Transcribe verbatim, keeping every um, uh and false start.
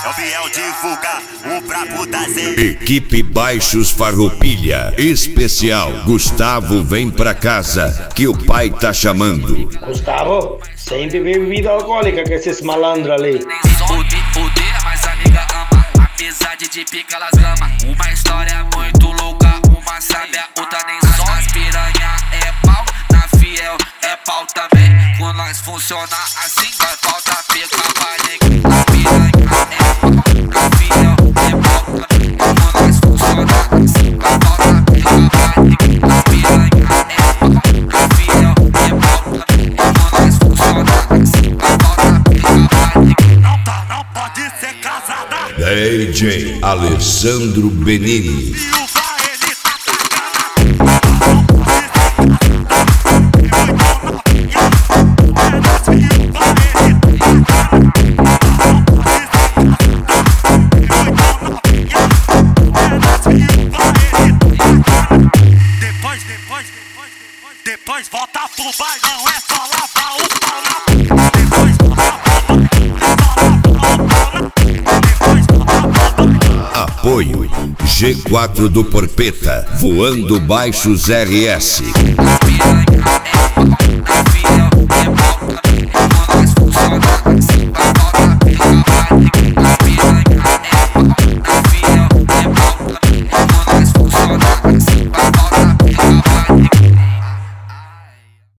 Eu Biel divulgar o brabo da Z. Equipe Baixos Farroupilha Especial. Gustavo, vem pra casa que o pai tá chamando. Gustavo, sempre bebida alcoólica que esses malandros ali. Odeia, mas a amiga ama. Amizade de pica elas gama. Uma história muito louca, uma sabe a outra nem só. As piranha é pau, na fiel é pau também. Com nós funciona assim, vai falta pica pra ninguém. As piranha é pau, na fiel é pau também. Com nós funciona assim, vai falta pica pra ninguém. As piranha é pau, na fiel é pau também. Com nós funciona assim, vai falta pica pra ninguém. Não tá, não pode ser casada. D J Alessandro Benini. Viúva, ele tá cagando. Depois, depois, depois, depois, depois volta pro baile, não é só lavar o pau na. Depois volta pro baile, depois volta pro baile. Apoio G quatro do Porpeta, voando baixos R S. As piranha é pau,